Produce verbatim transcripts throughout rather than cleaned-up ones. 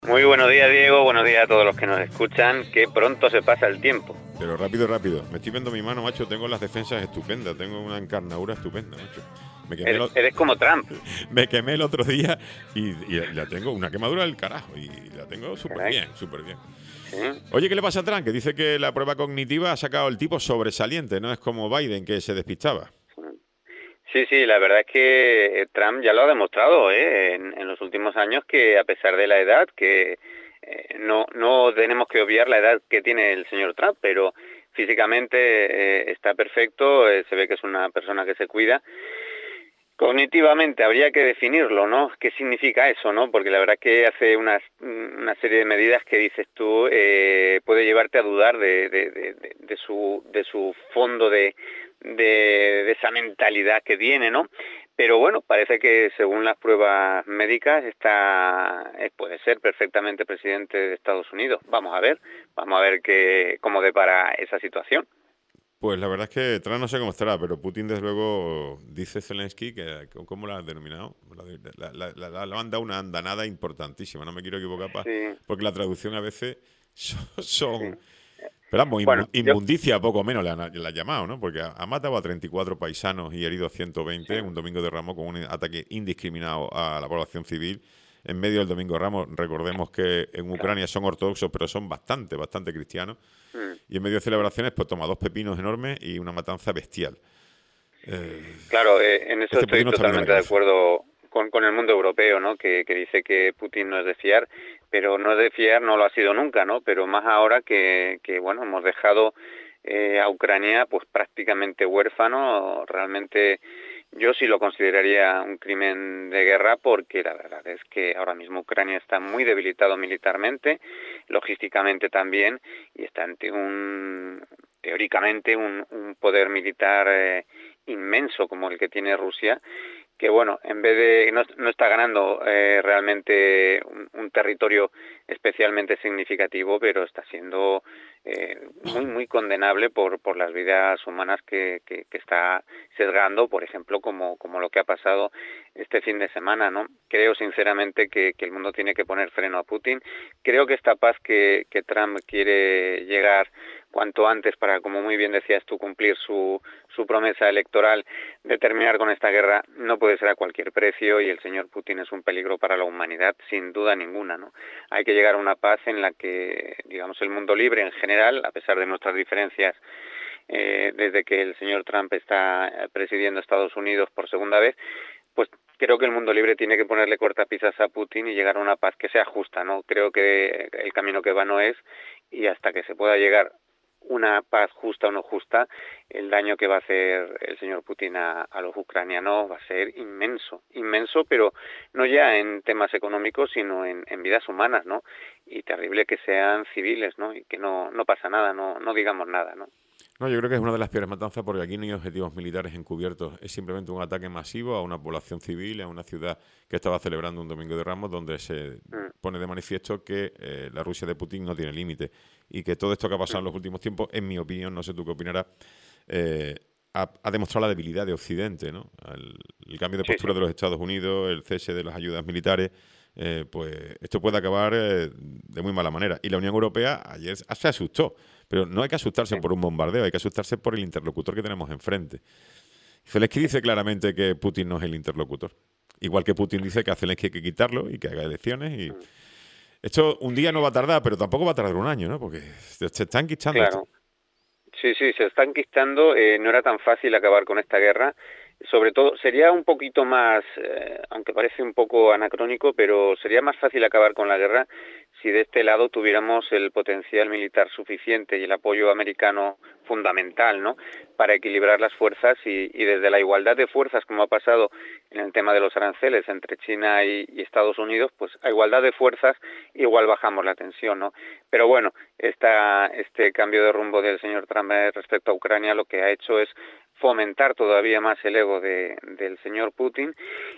Muy buenos días, Diego. Buenos días a todos los que nos escuchan. Qué pronto se pasa el tiempo. Pero rápido, rápido. Me estoy viendo mi mano, macho. Tengo las defensas estupendas. Tengo una encarnadura estupenda, macho. Me quemé, Eres, el, eres como Trump. me quemé el otro día y, y la tengo una quemadura del carajo. Y la tengo súper Caray. bien, súper bien. Sí. Oye, ¿qué le pasa a Trump? Que dice que la prueba cognitiva ha sacado el tipo sobresaliente. No es como Biden, que se despistaba. Sí, sí, la verdad es que Trump ya lo ha demostrado ¿eh? en, en los últimos años, que a pesar de la edad, que eh, no, no tenemos que obviar la edad que tiene el señor Trump, pero físicamente eh, está perfecto, eh, se ve que es una persona que se cuida. Cognitivamente habría que definirlo, ¿no? ¿Qué significa eso, no? Porque la verdad que hace unas, una serie de medidas que dices tú eh, puede llevarte a dudar de, de, de, de, de su de su fondo de, de, de esa mentalidad que tiene, ¿no? Pero bueno, parece que según las pruebas médicas está puede ser perfectamente presidente de Estados Unidos. Vamos a ver, vamos a ver qué cómo depara esa situación. Pues la verdad es que Trump no sé cómo estará, pero Putin, desde luego, dice Zelensky que, ¿cómo lo ha denominado? La, la, la, la, la han dado una andanada importantísima, no me quiero equivocar, pa, Sí, porque la traducción a veces son, sí. son pero vamos, Bueno, yo inmundicia poco menos le han, le han llamado, ¿no? Porque ha, ha matado a treinta y cuatro paisanos y herido a ciento veinte sí. un domingo de Ramos con un ataque indiscriminado a la población civil. En medio del domingo de Ramos, recordemos que en Claro. Ucrania son ortodoxos, pero son bastante, bastante cristianos. Mm. Y en medio de celebraciones, pues toma dos pepinos enormes y una matanza bestial. Eh, Claro, eh, en eso este estoy Putin no está bien de la totalmente de cabeza. acuerdo con, con el mundo europeo, ¿no? Que, que dice que Putin no es de fiar, pero no es de fiar, no lo ha sido nunca, ¿no? Pero más ahora que, que bueno, hemos dejado eh, a Ucrania pues prácticamente huérfano. Realmente yo sí lo consideraría un crimen de guerra, porque la verdad es que ahora mismo Ucrania está muy debilitado militarmente, logísticamente también, y está ante un, teóricamente, un, un poder militar eh, inmenso como el que tiene Rusia, que bueno, en vez de no, no está ganando eh, realmente un, un territorio especialmente significativo, pero está siendo eh, muy muy condenable por por las vidas humanas que, que, que está sesgando, por ejemplo, como como lo que ha pasado este fin de semana, ¿no? Creo sinceramente que, que el mundo tiene que poner freno a Putin. Creo que esta paz que, que Trump quiere llegar cuanto antes para, como muy bien decías tú, cumplir su, su promesa electoral de terminar con esta guerra, no puede ser a cualquier precio, y el señor Putin es un peligro para la humanidad, sin duda ninguna, ¿no? Hay que llegar a una paz en la que, digamos, el mundo libre en general, a pesar de nuestras diferencias, eh, desde que el señor Trump está presidiendo Estados Unidos por segunda vez, pues creo que el mundo libre tiene que ponerle cortapisas a Putin y llegar a una paz que sea justa, ¿no? Creo que el camino que va no es, y hasta que se pueda llegar una paz justa o no justa, el daño que va a hacer el señor Putin a, a los ucranianos va a ser inmenso, inmenso, pero no ya en temas económicos, sino en, en vidas humanas, ¿no? Y terrible que sean civiles, ¿no? Y que no, no pasa nada, no, no digamos nada, ¿no? No, yo creo que es una de las peores matanzas porque aquí no hay objetivos militares encubiertos. Es simplemente un ataque masivo a una población civil, a una ciudad que estaba celebrando un Domingo de Ramos, donde se Mm, pone de manifiesto que eh, la Rusia de Putin no tiene límite y que todo esto que ha pasado mm, en los últimos tiempos, en mi opinión, no sé tú qué opinarás, eh, ha, ha demostrado la debilidad de Occidente, ¿no? El, el cambio de sí, sí, postura de los Estados Unidos, el cese de las ayudas militares, eh, pues esto puede acabar eh, de muy mala manera. Y la Unión Europea ayer se asustó. Pero no hay que asustarse sí. por un bombardeo, hay que asustarse por el interlocutor que tenemos enfrente. Zelensky dice claramente que Putin no es el interlocutor. Igual que Putin dice que a Zelensky hay que quitarlo y que haga elecciones. Y Mm, esto un día no va a tardar, pero tampoco va a tardar un año, ¿no? Porque se, se están quichando esto. claro. Sí, sí, se está enquistando. Eh, no era tan fácil acabar con esta guerra. Sobre todo, sería un poquito más, eh, aunque parece un poco anacrónico, pero sería más fácil acabar con la guerra si de este lado tuviéramos el potencial militar suficiente y el apoyo americano fundamental, ¿no? Para equilibrar las fuerzas, y, y desde la igualdad de fuerzas, como ha pasado en el tema de los aranceles entre China y, y Estados Unidos, pues a igualdad de fuerzas igual bajamos la tensión, ¿no? Pero bueno, esta, este cambio de rumbo del señor Trump respecto a Ucrania lo que ha hecho es fomentar todavía más el ego de, del señor Putin.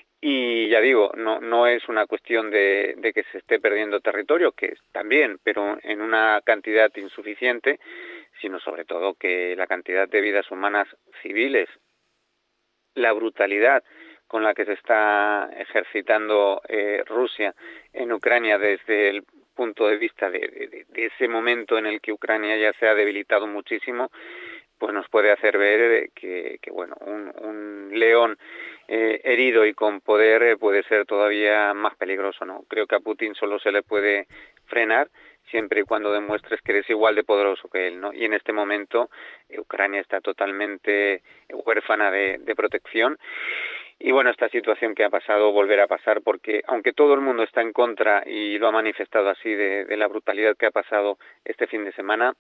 Y ya digo, no, no es una cuestión de, de que se esté perdiendo territorio, que también, pero en una cantidad insuficiente, sino sobre todo que la cantidad de vidas humanas civiles, la brutalidad con la que se está ejercitando eh, Rusia en Ucrania desde el punto de vista de, de, de ese momento en el que Ucrania ya se ha debilitado muchísimo, pues nos puede hacer ver que, que bueno, un, un león eh, herido y con poder eh, puede ser todavía más peligroso, ¿no? Creo que a Putin solo se le puede frenar siempre y cuando demuestres que eres igual de poderoso que él, ¿no? Y en este momento eh, Ucrania está totalmente huérfana de, de protección. Y bueno, esta situación que ha pasado volverá a pasar porque aunque todo el mundo está en contra y lo ha manifestado así de, de la brutalidad que ha pasado este fin de semana,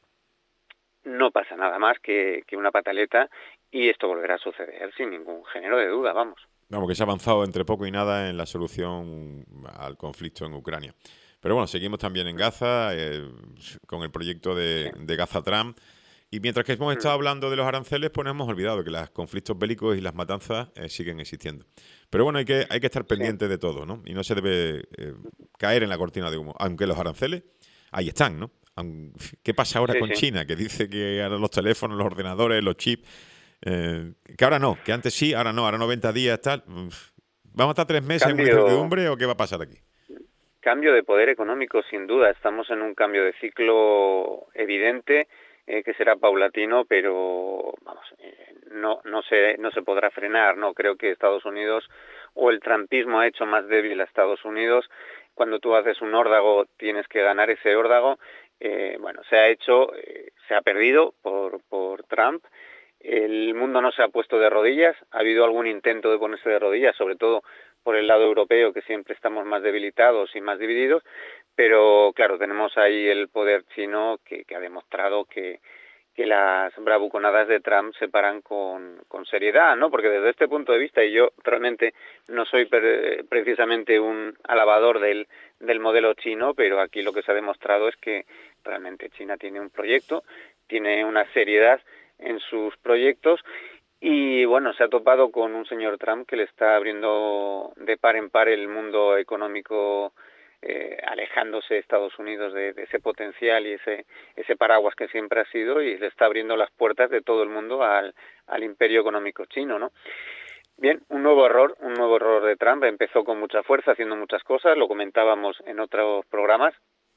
no pasa nada más que, que una pataleta y esto volverá a suceder sin ningún género de duda, vamos. Vamos, que se ha avanzado entre poco y nada en la solución al conflicto en Ucrania. Pero bueno, seguimos también en Gaza, eh, con el proyecto de, Sí. de Gaza Trump. Y mientras que hemos estado Mm. hablando de los aranceles, pues nos hemos olvidado que los conflictos bélicos y las matanzas eh, siguen existiendo. Pero bueno, hay que, hay que estar Sí. pendiente de todo, ¿no? Y no se debe eh, caer en la cortina de humo. Aunque los aranceles, ahí están, ¿no? Aun- ¿Qué pasa ahora Sí, con sí. China? Que dice que ahora los teléfonos, los ordenadores, los chips, eh, que ahora no, que antes sí, ahora no, ahora noventa días, tal. Uf. ¿Vamos a estar tres meses en una Cambio, incertidumbre o qué va a pasar aquí? cambio de poder económico, sin duda. Estamos en un cambio de ciclo evidente eh, que será paulatino, pero vamos, eh, no no se no se podrá frenar. No creo que Estados Unidos o el trumpismo ha hecho más débil a Estados Unidos. Cuando tú haces un órdago, tienes que ganar ese órdago. Eh, bueno, se ha hecho, eh, se ha perdido por por Trump. El mundo no se ha puesto de rodillas. Ha habido algún intento de ponerse de rodillas, sobre todo por el lado europeo, que siempre estamos más debilitados y más divididos, pero claro, tenemos ahí el poder chino que, que ha demostrado que, que las bravuconadas de Trump se paran con, con seriedad, ¿no? Porque desde este punto de vista, y yo realmente no soy pre precisamente un alabador del, del modelo chino, pero aquí lo que se ha demostrado es que realmente China tiene un proyecto, tiene una seriedad en sus proyectos y bueno, se ha topado con un señor Trump que le está abriendo de par en par el mundo económico, eh, alejándose de Estados Unidos de, de ese potencial y ese ese paraguas que siempre ha sido, y le está abriendo las puertas de todo el mundo al, al imperio económico chino, ¿no? Bien, un nuevo error, un nuevo error de Trump. Empezó con mucha fuerza, haciendo muchas cosas, lo comentábamos en otros programas,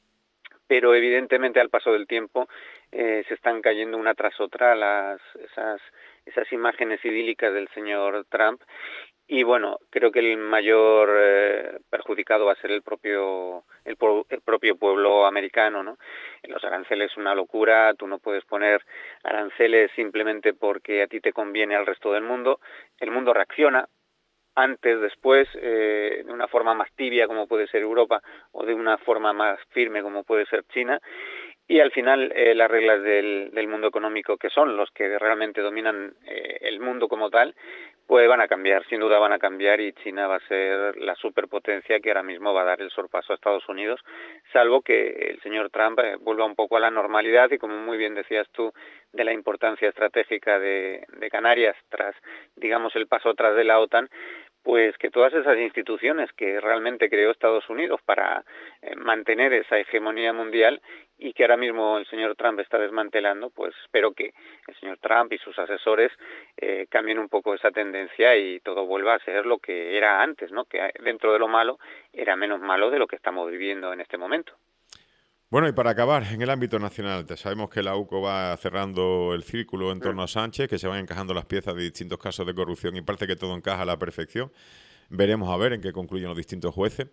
pero evidentemente al paso del tiempo eh, se están cayendo una tras otra las esas esas imágenes idílicas del señor Trump y bueno, creo que el mayor eh, perjudicado va a ser el propio el, el propio pueblo americano, ¿no? Los aranceles es una locura, tú no puedes poner aranceles simplemente porque a ti te conviene al resto del mundo. El mundo reacciona antes, después, eh, de una forma más tibia como puede ser Europa o de una forma más firme como puede ser China, y al final eh, las reglas del, del mundo económico, que son los que realmente dominan eh, el mundo como tal, pues van a cambiar, sin duda van a cambiar, y China va a ser la superpotencia que ahora mismo va a dar el sorpaso a Estados Unidos, salvo que el señor Trump eh, vuelva un poco a la normalidad y, como muy bien decías tú, de la importancia estratégica de, de Canarias tras, digamos, el paso atrás de la OTAN, pues que todas esas instituciones que realmente creó Estados Unidos para eh, mantener esa hegemonía mundial y que ahora mismo el señor Trump está desmantelando, pues espero que el señor Trump y sus asesores eh, cambien un poco esa tendencia y todo vuelva a ser lo que era antes, ¿no? Que dentro de lo malo era menos malo de lo que estamos viviendo en este momento. Bueno, y para acabar, en el ámbito nacional, ya sabemos que la U C O va cerrando el círculo en torno a Sánchez, que se van encajando las piezas de distintos casos de corrupción y parece que todo encaja a la perfección. Veremos a ver en qué concluyen los distintos jueces.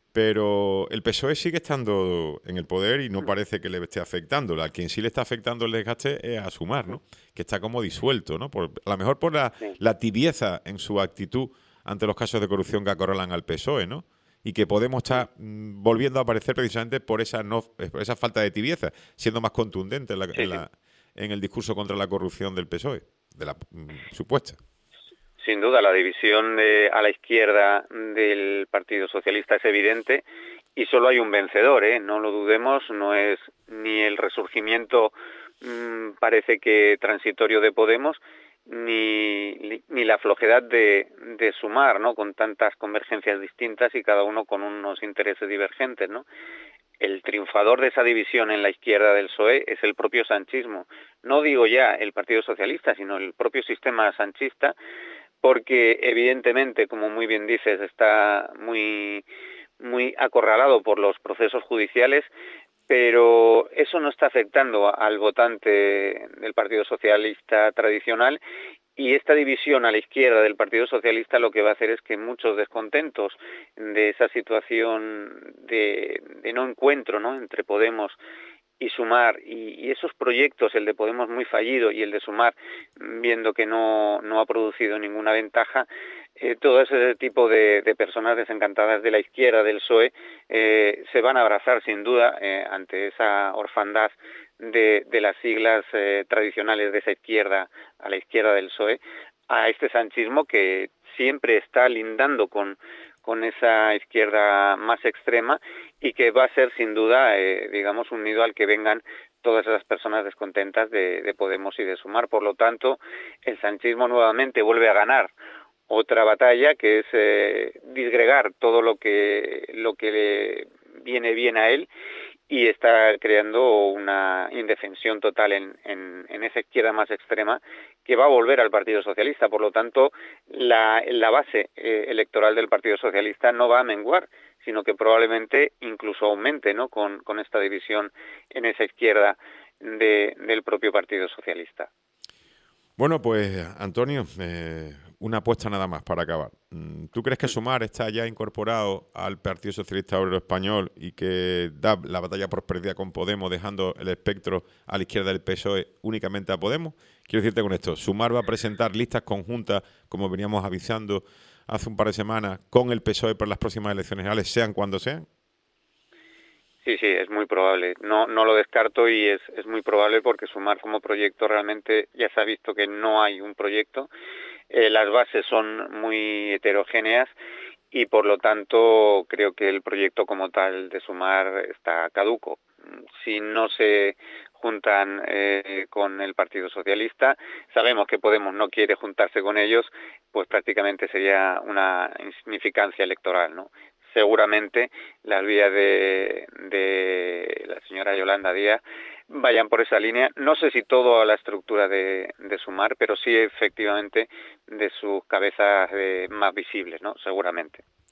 Pero el P S O E sigue estando en el poder y no parece que le esté afectando. A quien sí le está afectando el desgaste es a Sumar, ¿no? Que está como disuelto, ¿no? Por, a lo mejor por la, Sí. la tibieza en su actitud ante los casos de corrupción que acorralan al P S O E, ¿no? Y que Podemos estar mm, volviendo a aparecer precisamente por esa no por esa falta de tibieza, siendo más contundente en, la, Sí, en, sí. la, en el discurso contra la corrupción del P S O E, de la mm, supuesta. Sin duda, la división de, a la izquierda del Partido Socialista es evidente y solo hay un vencedor, ¿eh? No lo dudemos, no es ni el resurgimiento mmm, parece que transitorio de Podemos, ni, ni la flojedad de, de Sumar, ¿no? Con tantas convergencias distintas y cada uno con unos intereses divergentes, ¿no? El triunfador de esa división en la izquierda del P S O E es el propio sanchismo. No digo ya el Partido Socialista, sino el propio sistema sanchista, porque evidentemente, como muy bien dices, está muy, muy acorralado por los procesos judiciales, pero eso no está afectando al votante del Partido Socialista tradicional, y esta división a la izquierda del Partido Socialista lo que va a hacer es que muchos descontentos de esa situación de, de no encuentro, ¿no?, entre Podemos y Sumar, y, y esos proyectos, el de Podemos muy fallido y el de Sumar viendo que no, no ha producido ninguna ventaja, eh, todo ese tipo de, de personas desencantadas de la izquierda, del P S O E, eh, se van a abrazar sin duda eh, ante esa orfandad de, de las siglas eh, tradicionales de esa izquierda, a la izquierda del P S O E, a este sanchismo que siempre está lindando con, con esa izquierda más extrema, y que va a ser sin duda, eh, digamos, un nido al que vengan todas esas personas descontentas de, de Podemos y de Sumar. Por lo tanto, el sanchismo nuevamente vuelve a ganar otra batalla, que es eh, disgregar todo lo que lo que le viene bien a él, y está creando una indefensión total en, en, en esa izquierda más extrema, que va a volver al Partido Socialista. Por lo tanto, la, la base eh, electoral del Partido Socialista no va a menguar, sino que probablemente incluso aumente, ¿no?, con, con esta división en esa izquierda de, del propio Partido Socialista. Bueno, pues Antonio, eh, una apuesta nada más para acabar. ¿Tú crees que Sumar está ya incorporado al Partido Socialista Obrero Español y que da la batalla por perdida con Podemos, dejando el espectro a la izquierda del P S O E únicamente a Podemos? Quiero decirte con esto, Sumar va a presentar listas conjuntas, como veníamos avisando hace un par de semanas, con el P S O E para las próximas elecciones generales, sean cuando sean. Sí, sí, es muy probable. No, no lo descarto, y es, es muy probable porque Sumar como proyecto realmente ya se ha visto que no hay un proyecto. Eh, las bases son muy heterogéneas, y por lo tanto creo que el proyecto como tal de Sumar está caduco. Si no se juntan eh, con el Partido Socialista, sabemos que Podemos no quiere juntarse con ellos, pues prácticamente sería una insignificancia electoral, ¿no? Seguramente las vías de, de la señora Yolanda Díaz vayan por esa línea. No sé si todo a la estructura de, de Sumar, pero sí efectivamente de sus cabezas eh, más visibles, ¿no?, seguramente.